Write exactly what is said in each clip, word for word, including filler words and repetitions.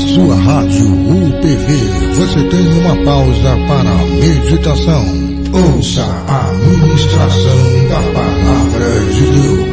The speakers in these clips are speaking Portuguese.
sua rádio U P V, você tem uma pausa para a meditação. Ouça a ministração da Palavra de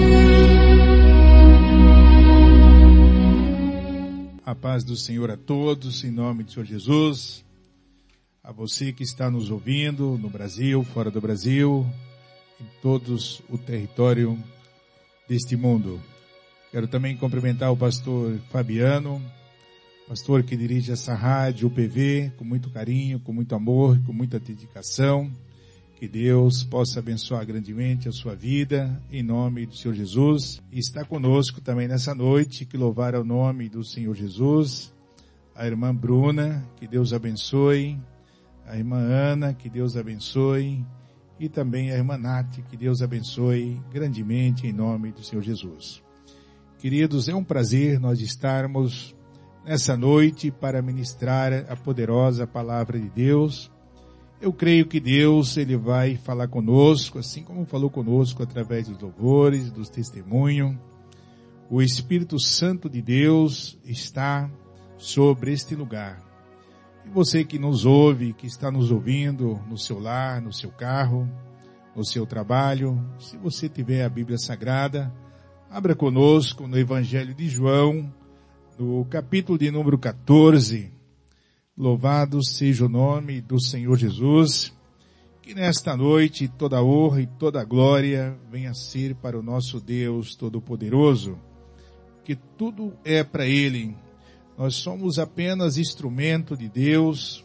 Deus. A paz do Senhor a todos, em nome do Senhor Jesus. A você que está nos ouvindo no Brasil, fora do Brasil, em todos o território deste mundo. Quero também cumprimentar o pastor Fabiano, pastor que dirige essa rádio U P V, com muito carinho, com muito amor, com muita dedicação. Que Deus possa abençoar grandemente a sua vida, em nome do Senhor Jesus. E está conosco também nessa noite, que louvar o nome do Senhor Jesus, a irmã Bruna, que Deus abençoe, a irmã Ana, que Deus abençoe, e também a irmã Nath, que Deus abençoe grandemente em nome do Senhor Jesus. Queridos, é um prazer nós estarmos nessa noite para ministrar a poderosa palavra de Deus. Eu creio que Deus, Ele vai falar conosco, assim como falou conosco através dos louvores, dos testemunhos. O Espírito Santo de Deus está sobre este lugar. E você que nos ouve, que está nos ouvindo no seu lar, no seu carro, no seu trabalho, se você tiver a Bíblia Sagrada, abra conosco no Evangelho de João, no capítulo de número quatorze. Louvado seja o nome do Senhor Jesus. Que nesta noite toda a honra e toda a glória venha a ser para o nosso Deus Todo-Poderoso. Que tudo é para Ele. Nós somos apenas instrumento de Deus.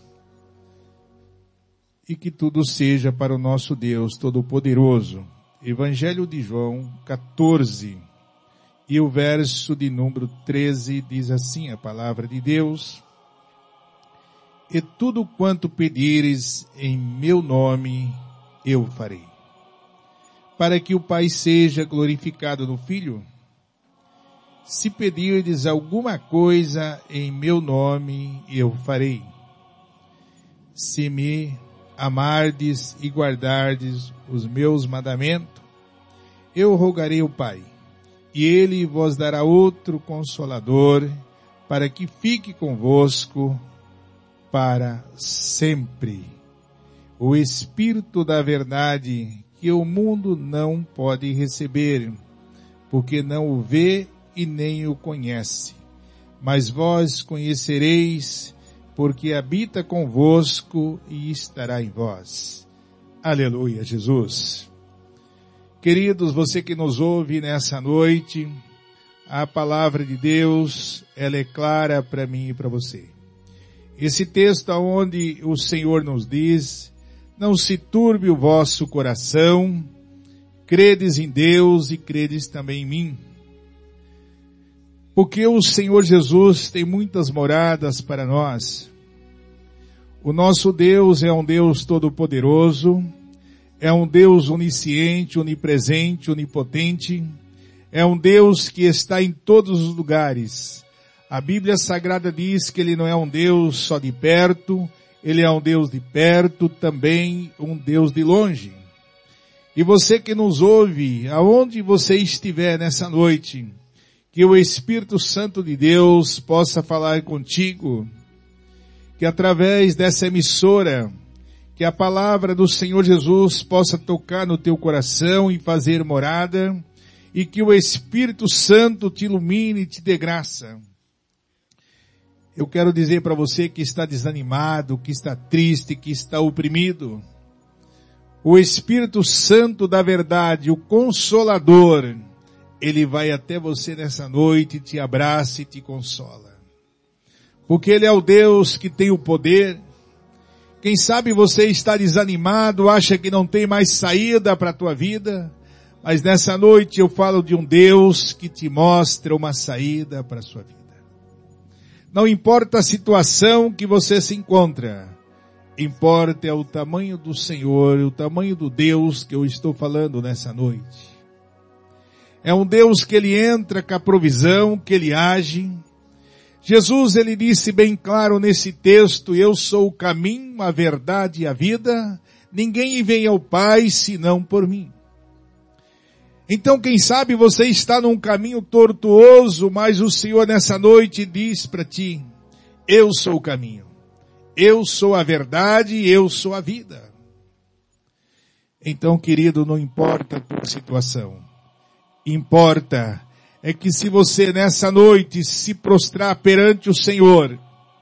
E que tudo seja para o nosso Deus Todo-Poderoso. Evangelho de João quatorze. E o verso de número treze diz assim a palavra de Deus: e tudo quanto pedires em meu nome, eu farei. Para que o Pai seja glorificado no Filho, se pedirdes alguma coisa em meu nome, eu farei. Se me amardes e guardardes os meus mandamentos, eu rogarei ao Pai, e Ele vos dará outro Consolador, para que fique convosco para sempre. O Espírito da verdade, que o mundo não pode receber, porque não o vê e nem o conhece. Mas vós conhecereis, porque habita convosco e estará em vós. Aleluia, Jesus. Queridos, você que nos ouve nessa noite, a palavra de Deus, ela é clara para mim e para você. Esse texto onde o Senhor nos diz: não se turbe o vosso coração, credes em Deus e credes também em mim. Porque o Senhor Jesus tem muitas moradas para nós. O nosso Deus é um Deus todo-poderoso, é um Deus onisciente, onipresente, onipotente, é um Deus que está em todos os lugares. A Bíblia Sagrada diz que Ele não é um Deus só de perto, Ele é um Deus de perto, também um Deus de longe. E você que nos ouve, aonde você estiver nessa noite, que o Espírito Santo de Deus possa falar contigo, que através dessa emissora, que a palavra do Senhor Jesus possa tocar no teu coração e fazer morada, e que o Espírito Santo te ilumine e te dê graça. Eu quero dizer para você que está desanimado, que está triste, que está oprimido. O Espírito Santo da verdade, o Consolador, Ele vai até você nessa noite, te abraça e te consola. Porque Ele é o Deus que tem o poder. Quem sabe você está desanimado, acha que não tem mais saída para a tua vida, mas nessa noite eu falo de um Deus que te mostra uma saída para a sua vida. Não importa a situação que você se encontra, importa é o tamanho do Senhor, o tamanho do Deus que eu estou falando nessa noite. É um Deus que Ele entra com a provisão, que Ele age. Jesus, Ele disse bem claro nesse texto: eu sou o caminho, a verdade e a vida, ninguém vem ao Pai senão por mim. Então, quem sabe você está num caminho tortuoso, mas o Senhor nessa noite diz para ti: Eu sou o caminho. Eu sou a verdade, eu sou a vida. Então, querido, não importa a tua situação. Importa é que se você nessa noite se prostrar perante o Senhor,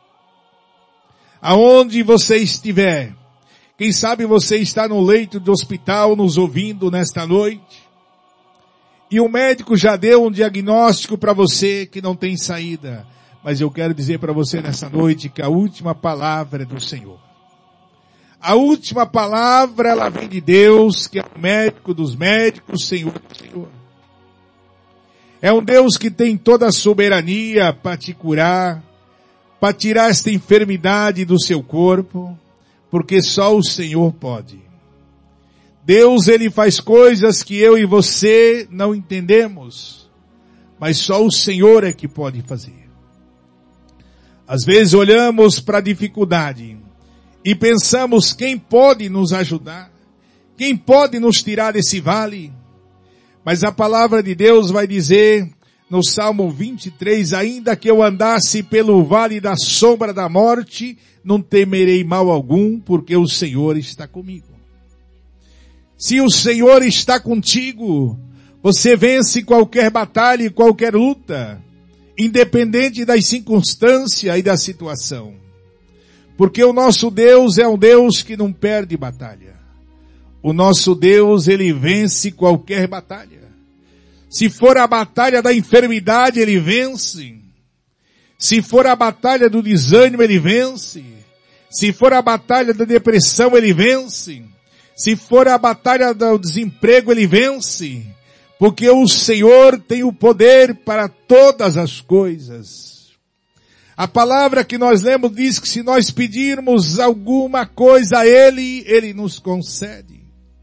aonde você estiver, quem sabe você está no leito do hospital nos ouvindo nesta noite, e o médico já deu um diagnóstico para você que não tem saída. Mas eu quero dizer para você nessa noite que a última palavra é do Senhor. A última palavra, ela vem de Deus, que é o médico dos médicos, Senhor do Senhor. É um Deus que tem toda a soberania para te curar, para tirar esta enfermidade do seu corpo, porque só o Senhor pode. Deus, Ele faz coisas que eu e você não entendemos, mas só o Senhor é que pode fazer. Às vezes olhamos para a dificuldade e pensamos quem pode nos ajudar, quem pode nos tirar desse vale. Mas a palavra de Deus vai dizer no Salmo vinte e três, ainda que eu andasse pelo vale da sombra da morte, não temerei mal algum, porque o Senhor está comigo. Se o Senhor está contigo, você vence qualquer batalha e qualquer luta, independente das circunstâncias e da situação. Porque o nosso Deus é um Deus que não perde batalha. O nosso Deus, Ele vence qualquer batalha. Se for a batalha da enfermidade, Ele vence. Se for a batalha do desânimo, Ele vence. Se for a batalha da depressão, Ele vence. Se for a batalha do desemprego, Ele vence. Porque o Senhor tem o poder para todas as coisas. A palavra que nós lemos diz que se nós pedirmos alguma coisa a Ele, Ele nos concede.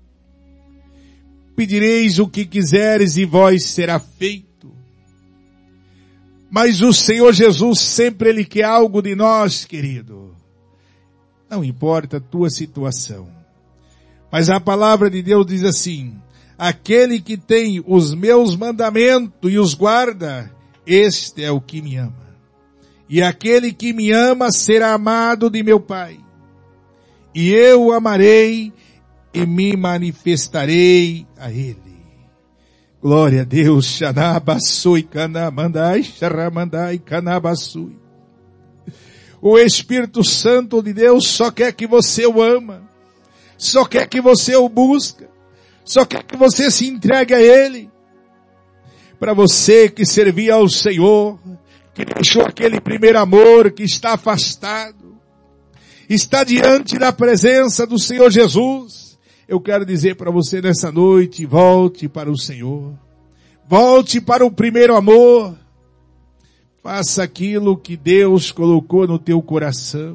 Pedireis o que quiseres e vós será feito. Mas o Senhor Jesus sempre Ele quer algo de nós, querido. Não importa a tua situação. Mas a palavra de Deus diz assim: aquele que tem os meus mandamentos e os guarda, este é o que me ama. E aquele que me ama será amado de meu Pai. E eu o amarei e me manifestarei a Ele. Glória a Deus. Xanabassui, canamandai, xaramandai, canabassui. O Espírito Santo de Deus só quer que você o ama. Só quer que você o busca. Só quer que você se entregue a Ele. Para você que servia ao Senhor, que deixou aquele primeiro amor, que está afastado, está diante da presença do Senhor Jesus, eu quero dizer para você nessa noite, volte para o Senhor. Volte para o primeiro amor. Faça aquilo que Deus colocou no teu coração.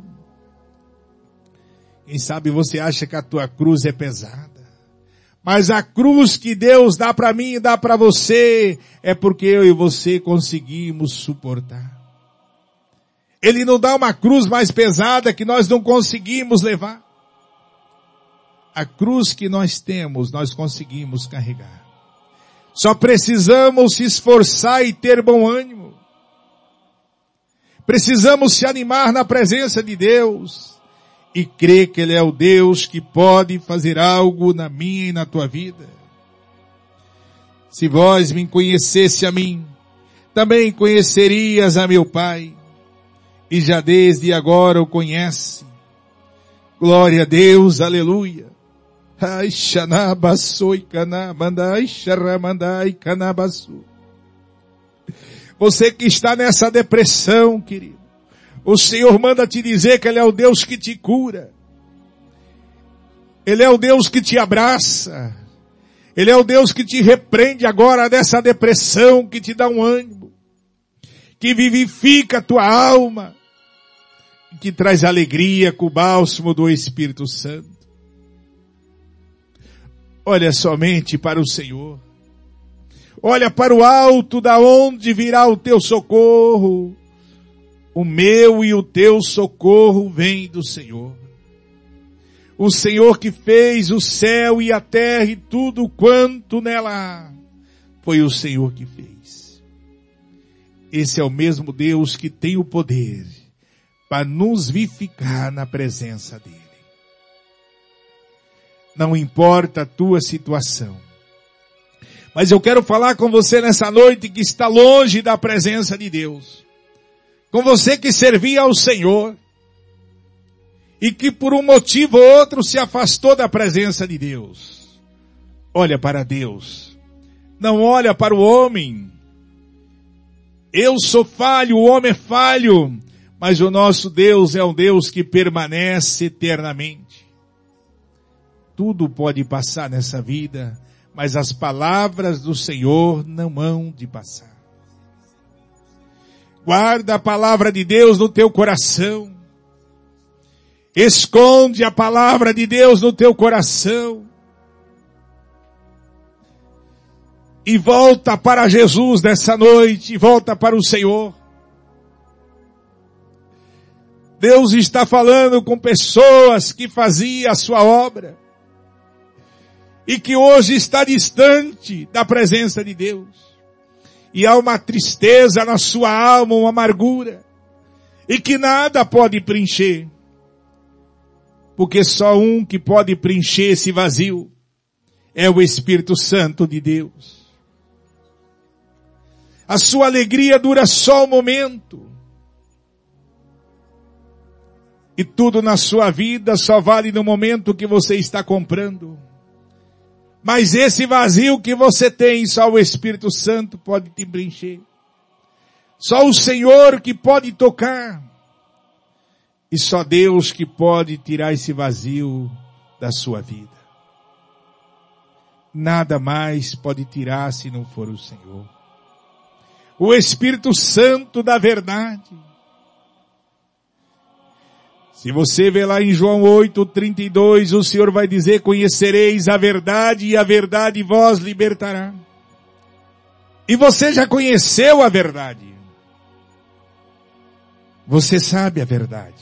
Quem sabe você acha que a tua cruz é pesada. Mas a cruz que Deus dá para mim e dá para você é porque eu e você conseguimos suportar. Ele não dá uma cruz mais pesada que nós não conseguimos levar. A cruz que nós temos, nós conseguimos carregar. Só precisamos se esforçar e ter bom ânimo. Precisamos se animar na presença de Deus. E crer que Ele é o Deus que pode fazer algo na minha e na tua vida. Se vós me conhecesse a mim, também conhecerias a meu Pai. E já desde agora o conhece. Glória a Deus, aleluia. Ai, xanabassoi, canamandai, xaramandai, canabassoi. Você que está nessa depressão, querido. O Senhor manda te dizer que Ele é o Deus que te cura. Ele é o Deus que te abraça. Ele é o Deus que te repreende agora dessa depressão, que te dá um ânimo, que vivifica a tua alma, que traz alegria com o bálsamo do Espírito Santo. Olha somente para o Senhor. Olha para o alto, da onde virá o teu socorro. O meu e o teu socorro vem do Senhor. O Senhor que fez o céu e a terra e tudo quanto nela há, foi o Senhor que fez. Esse é o mesmo Deus que tem o poder para nos vivificar na presença dele. Não importa a tua situação. Mas eu quero falar com você nessa noite que está longe da presença de Deus. Com você que servia ao Senhor. E que por um motivo ou outro se afastou da presença de Deus. Olha para Deus. Não olha para o homem. Eu sou falho, o homem é falho. Mas o nosso Deus é um Deus que permanece eternamente. Tudo pode passar nessa vida, mas as palavras do Senhor não hão de passar. Guarda a palavra de Deus no teu coração. Esconde a palavra de Deus no teu coração. E volta para Jesus nessa noite, volta para o Senhor. Deus está falando com pessoas que faziam a sua obra. E que hoje está distante da presença de Deus. E há uma tristeza na sua alma, uma amargura. E que nada pode preencher. Porque só um que pode preencher esse vazio é o Espírito Santo de Deus. A sua alegria dura só um momento. E tudo na sua vida só vale no momento que você está comprando. Mas esse vazio que você tem, só o Espírito Santo pode te preencher. Só o Senhor que pode tocar. E só Deus que pode tirar esse vazio da sua vida. Nada mais pode tirar se não for o Senhor. O Espírito Santo da verdade. Se você vê lá em João oito, trinta e dois, o Senhor vai dizer, conhecereis a verdade e a verdade vos libertará. E você já conheceu a verdade. Você sabe a verdade.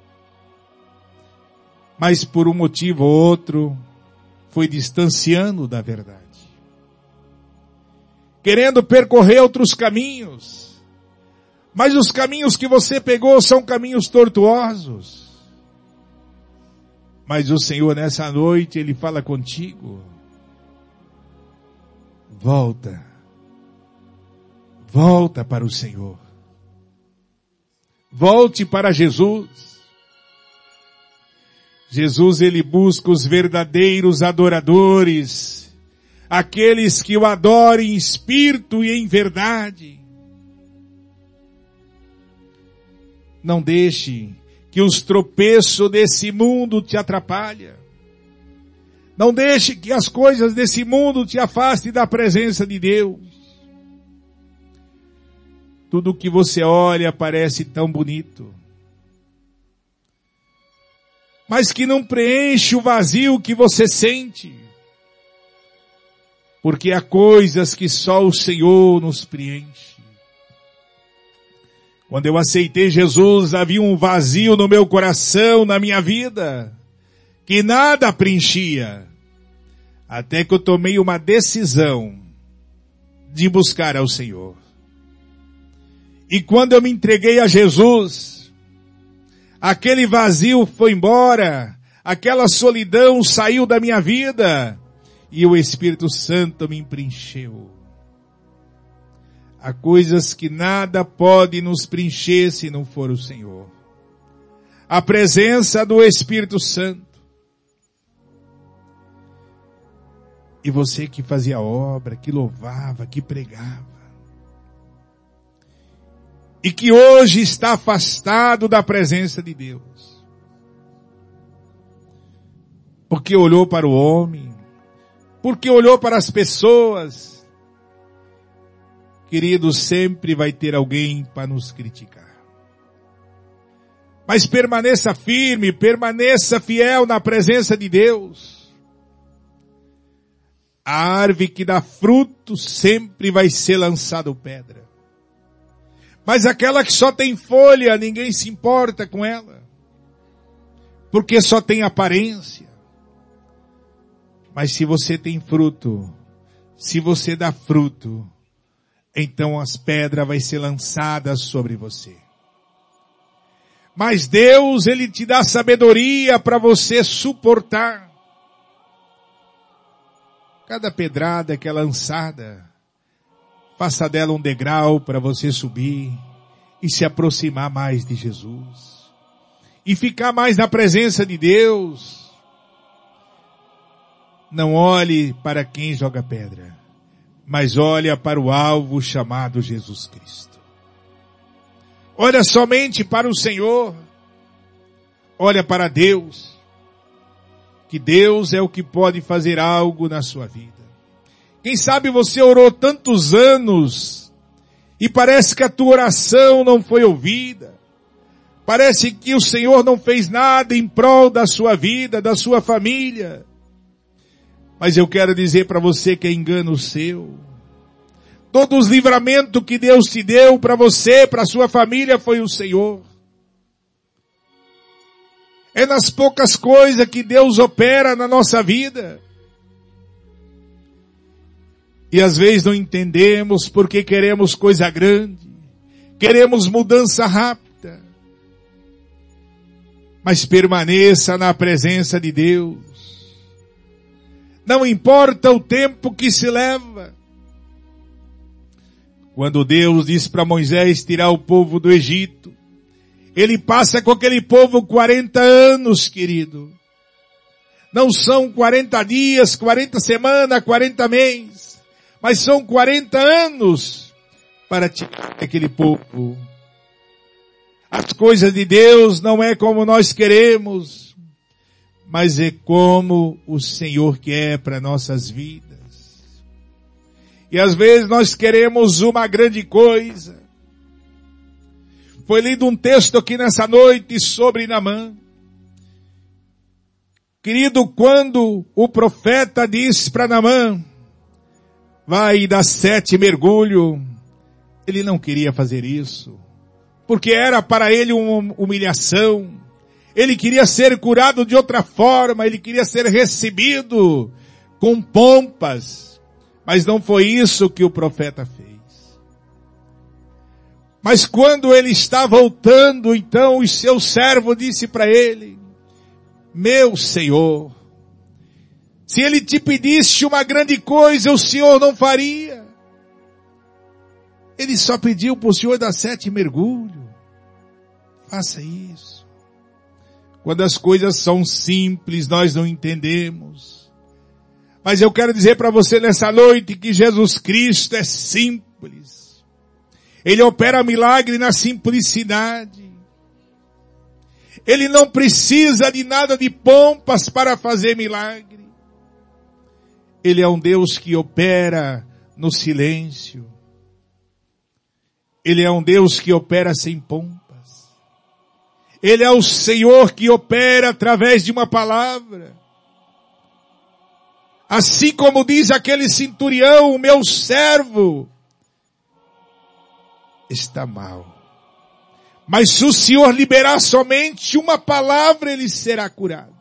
Mas por um motivo ou outro, foi distanciando da verdade. Querendo percorrer outros caminhos. Mas os caminhos que você pegou são caminhos tortuosos. Mas o Senhor nessa noite, Ele fala contigo. Volta. Volta para o Senhor. Volte para Jesus. Jesus, Ele busca os verdadeiros adoradores. Aqueles que o adorem em espírito e em verdade. Não deixe que os tropeços desse mundo te atrapalhem. Não deixe que as coisas desse mundo te afastem da presença de Deus. Tudo que você olha parece tão bonito. Mas que não preenche o vazio que você sente. Porque há coisas que só o Senhor nos preenche. Quando eu aceitei Jesus, havia um vazio no meu coração, na minha vida, que nada preenchia. Até que eu tomei uma decisão de buscar ao Senhor. E quando eu me entreguei a Jesus, aquele vazio foi embora, aquela solidão saiu da minha vida, e o Espírito Santo me preencheu. Há coisas que nada pode nos preencher se não for o Senhor. A presença do Espírito Santo. E você que fazia obra, que louvava, que pregava. E que hoje está afastado da presença de Deus. Porque olhou para o homem. Porque olhou para as pessoas. Querido, sempre vai ter alguém para nos criticar. Mas permaneça firme, permaneça fiel na presença de Deus. A árvore que dá fruto sempre vai ser lançada pedra. Mas aquela que só tem folha, ninguém se importa com ela. Porque só tem aparência. Mas se você tem fruto, se você dá fruto, então as pedras vão ser lançadas sobre você. Mas Deus, Ele te dá sabedoria para você suportar cada pedrada que é lançada. Faça dela um degrau para você subir e se aproximar mais de Jesus. E ficar mais na presença de Deus. Não olhe para quem joga pedra, mas olha para o alvo chamado Jesus Cristo. Olha somente para o Senhor. Olha para Deus. Que Deus é o que pode fazer algo na sua vida. Quem sabe você orou tantos anos e parece que a tua oração não foi ouvida. Parece que o Senhor não fez nada em prol da sua vida, da sua família. Mas eu quero dizer para você que é engano seu. Todos os livramentos que Deus te deu para você, para a sua família, foi o Senhor. É nas poucas coisas que Deus opera na nossa vida. E às vezes não entendemos porque queremos coisa grande. Queremos mudança rápida. Mas permaneça na presença de Deus. Não importa o tempo que se leva. Quando Deus diz para Moisés tirar o povo do Egito, Ele passa com aquele povo quarenta anos, querido. Não são quarenta dias, quarenta semanas, quarenta meses, mas são quarenta anos para tirar aquele povo. As coisas de Deus não é como nós queremos, mas é como o Senhor quer para nossas vidas. E às vezes nós queremos uma grande coisa. Foi lido um texto aqui nessa noite sobre Naamã. Querido, quando o profeta disse para Naamã, vai dar sete mergulhos, ele não queria fazer isso. Porque era para ele uma humilhação. Ele queria ser curado de outra forma, ele queria ser recebido com pompas. Mas não foi isso que o profeta fez. Mas quando ele está voltando, então o seu servo disse para ele, meu Senhor, se ele te pedisse uma grande coisa, o Senhor não faria. Ele só pediu para o Senhor dar sete mergulhos. Faça isso. Quando as coisas são simples, nós não entendemos. Mas eu quero dizer para você nessa noite que Jesus Cristo é simples. Ele opera milagre na simplicidade. Ele não precisa de nada de pompas para fazer milagre. Ele é um Deus que opera no silêncio. Ele é um Deus que opera sem pompas. Ele é o Senhor que opera através de uma palavra. Assim como diz aquele centurião, o meu servo está mal. Mas se o Senhor liberar somente uma palavra, ele será curado.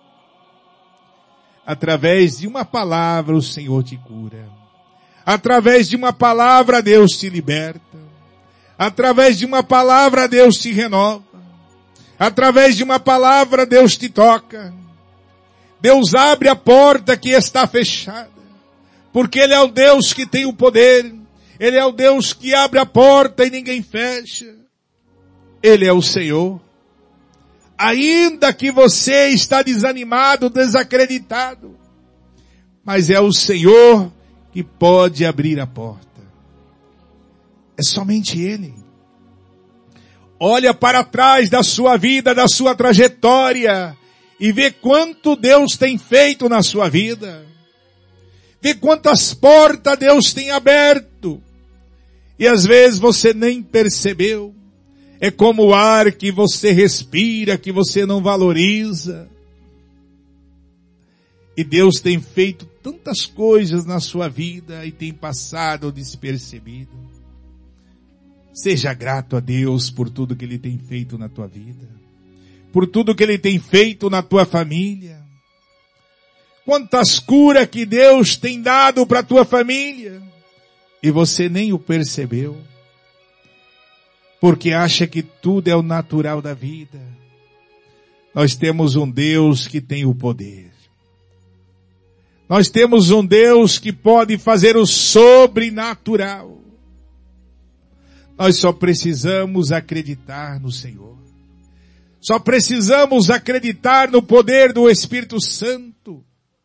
Através de uma palavra o Senhor te cura. Através de uma palavra Deus te liberta. Através de uma palavra Deus te renova. Através de uma palavra Deus te toca. Deus abre a porta que está fechada, porque Ele é o Deus que tem o poder, Ele é o Deus que abre a porta e ninguém fecha, Ele é o Senhor. Ainda que você está desanimado, desacreditado, mas é o Senhor que pode abrir a porta. É somente Ele. Olha para trás da sua vida, da sua trajetória, e vê quanto Deus tem feito na sua vida. Vê quantas portas Deus tem aberto. E às vezes você nem percebeu. É como o ar que você respira, que você não valoriza. E Deus tem feito tantas coisas na sua vida e tem passado despercebido. Seja grato a Deus por tudo que Ele tem feito na tua vida. Por tudo que Ele tem feito na tua família. Quantas curas que Deus tem dado para a tua família. E você nem o percebeu. porque acha que tudo é o natural da vida. Nós temos um Deus que tem o poder. Nós temos um Deus que pode fazer o sobrenatural. Nós só precisamos acreditar no Senhor. Só precisamos acreditar no poder do Espírito Santo.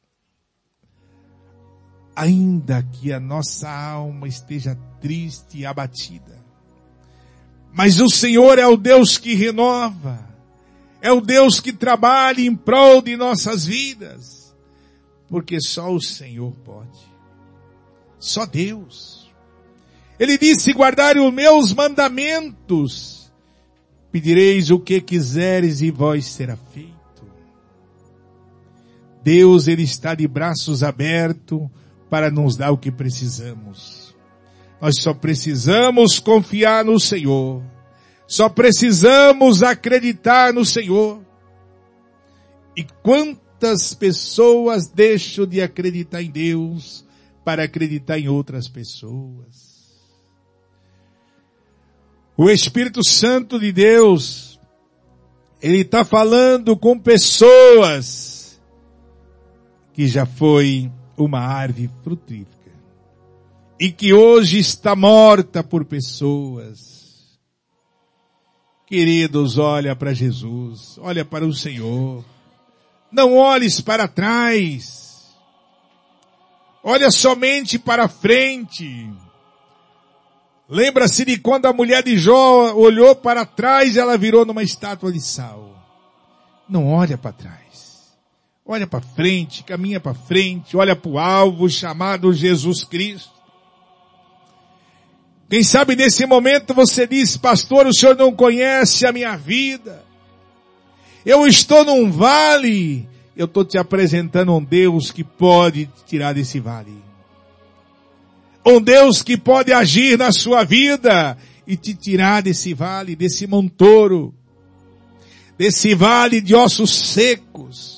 Ainda que a nossa alma esteja triste e abatida, mas o Senhor é o Deus que renova, é o Deus que trabalha em prol de nossas vidas, porque só o Senhor pode, só Deus. Ele disse: guardai os meus mandamentos, pedireis o que quiseres e vós será feito. Deus, Ele está de braços abertos para nos dar o que precisamos. Nós só precisamos confiar no Senhor. Só precisamos acreditar no Senhor. E quantas pessoas deixam de acreditar em Deus para acreditar em outras pessoas? O Espírito Santo de Deus, Ele está falando com pessoas que já foi uma árvore frutífera e que hoje está morta por pessoas. Queridos, olha para Jesus, olha para o Senhor. Não olhes para trás. Olha somente para frente. Lembra-se de quando a mulher de Jó olhou para trás, ela virou numa estátua de sal. Não olha para trás. Olha para frente, caminha para frente, olha para o alvo chamado Jesus Cristo. Quem sabe nesse momento você diz: pastor, o senhor não conhece a minha vida. Eu estou num vale. Eu estou te apresentando um Deus que pode te tirar desse vale. Um Deus que pode agir na sua vida e te tirar desse vale, desse montouro, desse vale de ossos secos.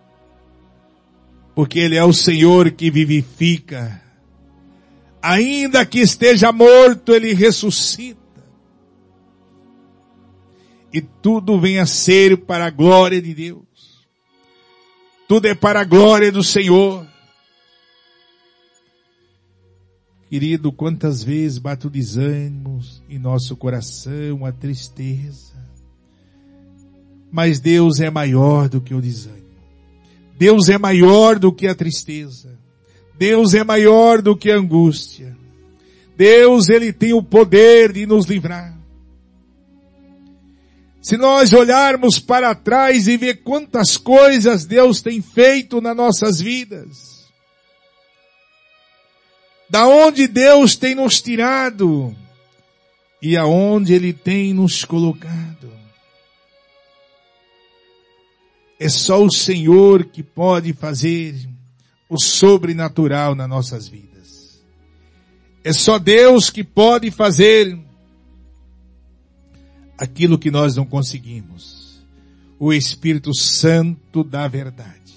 Porque Ele é o Senhor que vivifica. Ainda que esteja morto, Ele ressuscita. E tudo vem a ser para a glória de Deus. Tudo é para a glória do Senhor. Querido, quantas vezes bate o desânimo em nosso coração, a tristeza. Mas Deus é maior do que o desânimo. Deus é maior do que a tristeza. Deus é maior do que a angústia. Deus, Ele tem o poder de nos livrar. Se nós olharmos para trás e ver quantas coisas Deus tem feito nas nossas vidas, da onde Deus tem nos tirado e aonde Ele tem nos colocado. É só o Senhor que pode fazer o sobrenatural nas nossas vidas. É só Deus que pode fazer aquilo que nós não conseguimos. O Espírito Santo da verdade.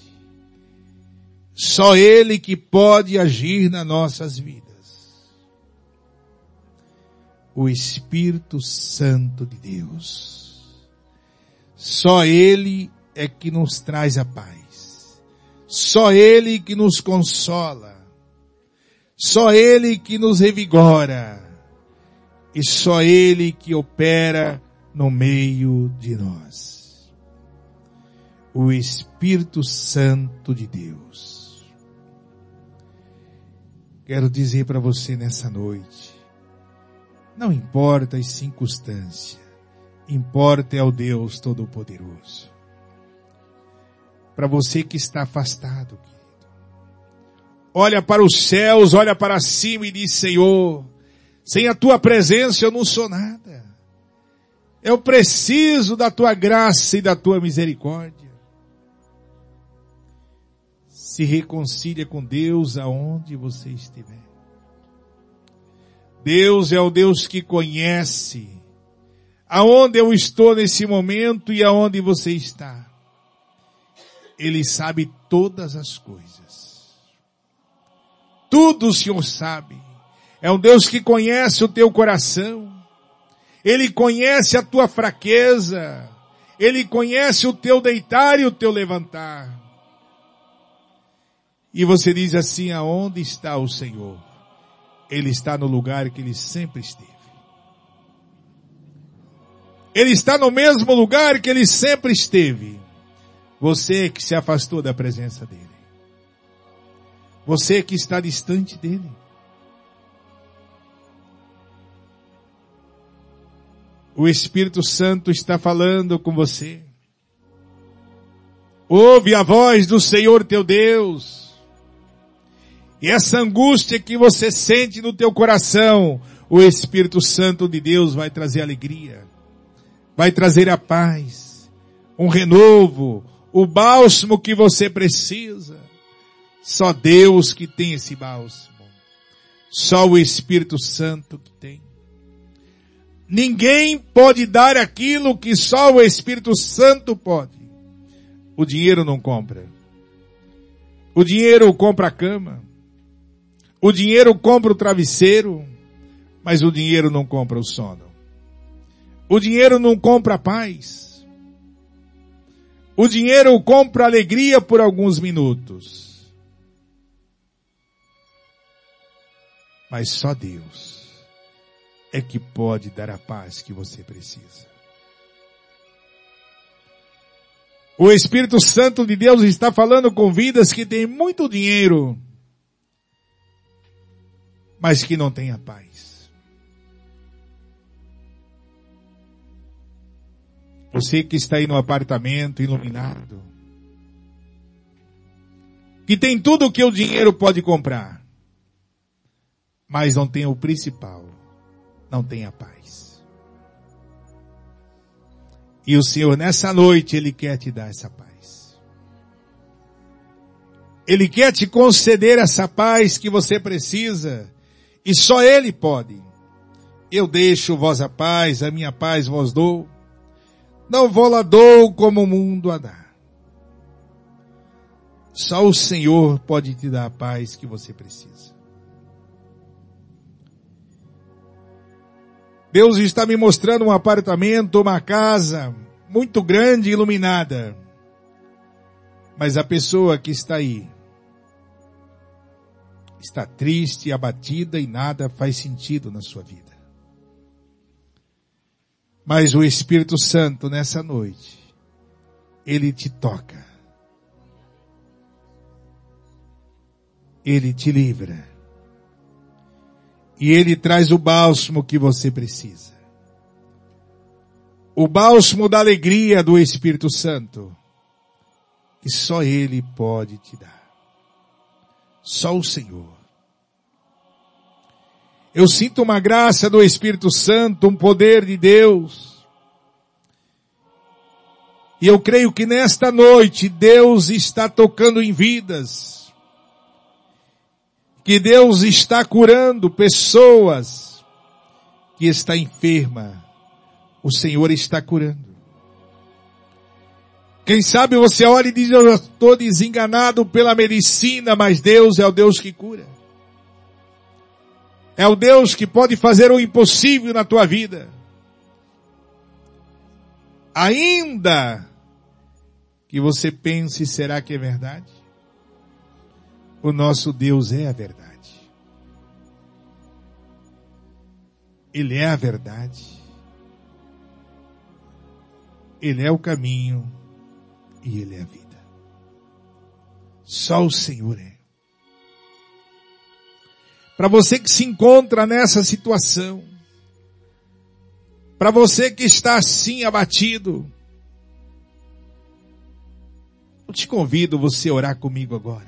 Só Ele que pode agir nas nossas vidas. O Espírito Santo de Deus. Só Ele é que nos traz a paz. Só Ele que nos consola. Só Ele que nos revigora. E só Ele que opera no meio de nós. O Espírito Santo de Deus. Quero dizer para você nessa noite, não importa as circunstâncias, importa é o Deus Todo-Poderoso. Para você que está afastado, querido, olha para os céus, olha para cima e diz: Senhor, sem a Tua presença eu não sou nada. Eu preciso da Tua graça e da Tua misericórdia. Se reconcilia com Deus aonde você estiver. Deus é o Deus que conhece aonde eu estou nesse momento e aonde você está. Ele sabe todas as coisas. Tudo o Senhor sabe. É um Deus que conhece o teu coração. Ele conhece a tua fraqueza. Ele conhece o teu deitar e o teu levantar. E você diz assim, aonde está o Senhor? Ele está no lugar que ele sempre esteve. Ele está no mesmo lugar que ele sempre esteve. Você que se afastou da presença dele. Você que está distante dele. O Espírito Santo está falando com você. Ouve a voz do Senhor teu Deus. E essa angústia que você sente no teu coração, o Espírito Santo de Deus vai trazer alegria. Vai trazer a paz, um renovo, o bálsamo que você precisa. Só Deus que tem esse bálsamo. Só o Espírito Santo que tem. Ninguém pode dar aquilo que só o Espírito Santo pode. O dinheiro não compra. O dinheiro compra a cama. O dinheiro compra o travesseiro. Mas o dinheiro não compra o sono. O dinheiro não compra a paz. O dinheiro compra alegria por alguns minutos. Mas só Deus é que pode dar a paz que você precisa. O Espírito Santo de Deus está falando com vidas que têm muito dinheiro, mas que não têm a paz. Você que está aí no apartamento iluminado, que tem tudo o que o dinheiro pode comprar, mas não tem o principal, não tem a paz. E o Senhor nessa noite, Ele quer te dar essa paz. Ele quer te conceder essa paz que você precisa, e só Ele pode. Eu deixo vós a paz, a minha paz vos dou. Não vou lá dou como o mundo a dá. Só o Senhor pode te dar a paz que você precisa. Deus está me mostrando um apartamento, uma casa muito grande e iluminada. Mas a pessoa que está aí está triste, abatida e nada faz sentido na sua vida. Mas o Espírito Santo nessa noite, Ele te toca. Ele te livra. E Ele traz o bálsamo que você precisa. O bálsamo da alegria do Espírito Santo. Que só Ele pode te dar. Só o Senhor. Eu sinto uma graça do Espírito Santo, um poder de Deus. E eu creio que nesta noite Deus está tocando em vidas. Que Deus está curando pessoas que estão enfermas. O Senhor está curando. Quem sabe você olha e diz, eu estou desenganado pela medicina, mas Deus é o Deus que cura. É o Deus que pode fazer o impossível na tua vida. Ainda que você pense, será que é verdade? O nosso Deus é a verdade. Ele é a verdade. Ele é o caminho e Ele é a vida. Só o Senhor é. Para você que se encontra nessa situação, para você que está assim abatido, eu te convido você a orar comigo agora.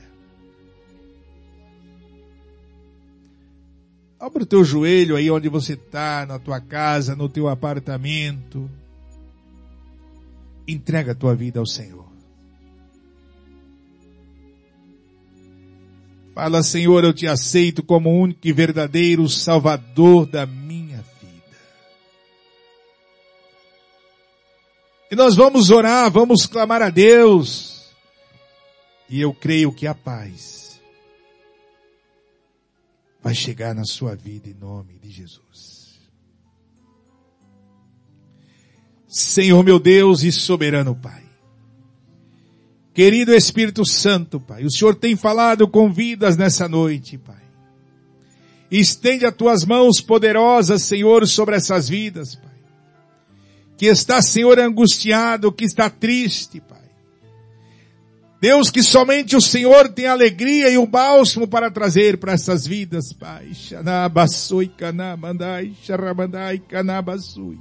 Abra o teu joelho aí onde você está, na tua casa, no teu apartamento. Entrega a tua vida ao Senhor. Fala, Senhor, eu te aceito como único e verdadeiro Salvador da minha vida. E nós vamos orar, vamos clamar a Deus. E eu creio que a paz vai chegar na sua vida em nome de Jesus. Senhor meu Deus e soberano Pai. Querido Espírito Santo, Pai, o Senhor tem falado com vidas nessa noite, Pai. Estende as tuas mãos poderosas, Senhor, sobre essas vidas, Pai. Que está, Senhor, angustiado, que está triste, Pai. Deus, que somente o Senhor tem alegria e o bálsamo para trazer para essas vidas, Pai. Xanabasui, canamandai, xaramandai, canabasui.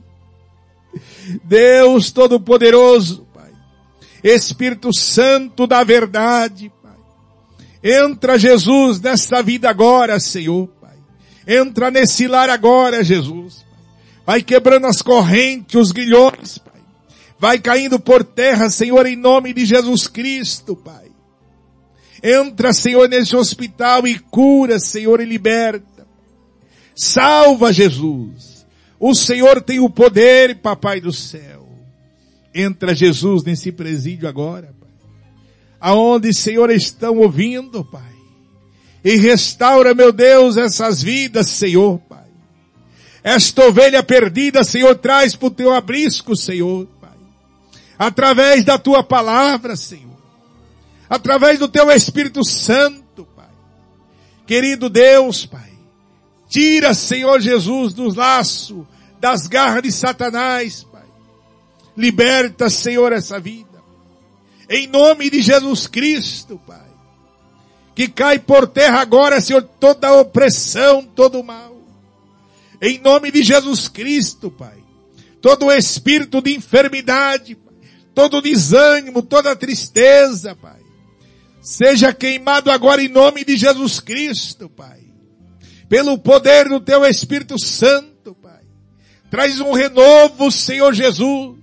Deus Todo-Poderoso, Pai. Espírito Santo da verdade, Pai. Entra, Jesus, nessa vida agora, Senhor, Pai. Entra nesse lar agora, Jesus. Vai quebrando as correntes, os grilhões, Pai. Vai caindo por terra, Senhor, em nome de Jesus Cristo, Pai. Entra, Senhor, nesse hospital e cura, Senhor, e liberta. Salva, Jesus. O Senhor tem o poder, Papai do céu. Entra, Jesus, nesse presídio agora, Pai. Aonde, Senhor, estão ouvindo, Pai. E restaura, meu Deus, essas vidas, Senhor, Pai. Esta ovelha perdida, Senhor, traz para o teu abrisco, Senhor, Pai. Através da tua palavra, Senhor. Através do teu Espírito Santo, Pai. Querido Deus, Pai. Tira, Senhor Jesus, dos laços, das garras de Satanás, Pai. Liberta, Senhor, essa vida. Em nome de Jesus Cristo, Pai. Que cai por terra agora, Senhor, toda a opressão, todo o mal. Em nome de Jesus Cristo, Pai. Todo o espírito de enfermidade, Pai. Todo o desânimo, toda a tristeza, Pai. Seja queimado agora em nome de Jesus Cristo, Pai. Pelo poder do teu Espírito Santo, Pai. Traz um renovo, Senhor Jesus.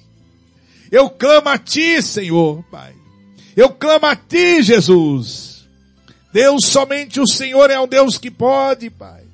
Eu clamo a Ti, Senhor, Pai. Eu clamo a Ti, Jesus. Deus, somente o Senhor é um Deus que pode, Pai.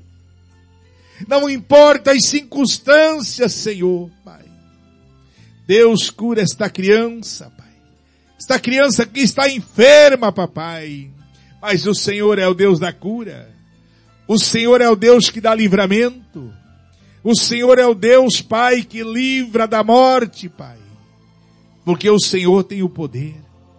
Não importa as circunstâncias, Senhor, Pai. Deus, cura esta criança, Pai. Esta criança que está enferma, Papai. Mas o Senhor é o Deus da cura. O Senhor é o Deus que dá livramento. O Senhor é o Deus, Pai, que livra da morte, Pai. Porque o Senhor tem o poder.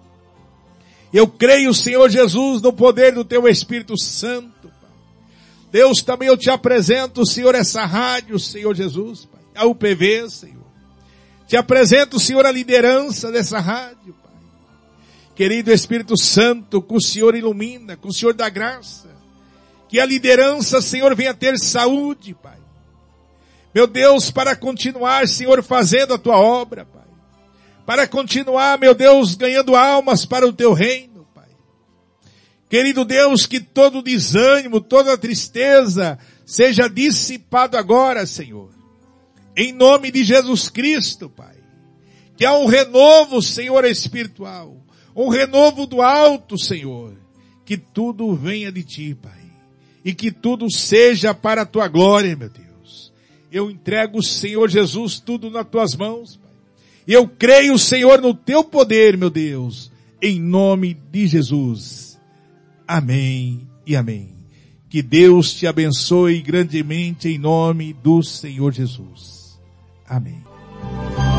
Eu creio, Senhor Jesus, no poder do teu Espírito Santo, Pai. Deus, também eu te apresento, Senhor, essa rádio, Senhor Jesus, Pai. A U P V, Senhor. Te apresento, Senhor, a liderança dessa rádio, Pai. Querido Espírito Santo, que o Senhor ilumina, que o Senhor dá graça. Que a liderança, Senhor, venha ter saúde, Pai. Meu Deus, para continuar, Senhor, fazendo a tua obra, Pai. Para continuar, meu Deus, ganhando almas para o teu reino, Pai. Querido Deus, que todo desânimo, toda tristeza seja dissipado agora, Senhor. Em nome de Jesus Cristo, Pai. Que há um renovo, Senhor, espiritual. Um renovo do alto, Senhor. Que tudo venha de Ti, Pai. E que tudo seja para a Tua glória, meu Deus. Eu entrego, Senhor Jesus, tudo nas Tuas mãos, Pai. E eu creio, Senhor, no Teu poder, meu Deus. Em nome de Jesus. Amém e amém. Que Deus te abençoe grandemente em nome do Senhor Jesus. Amém.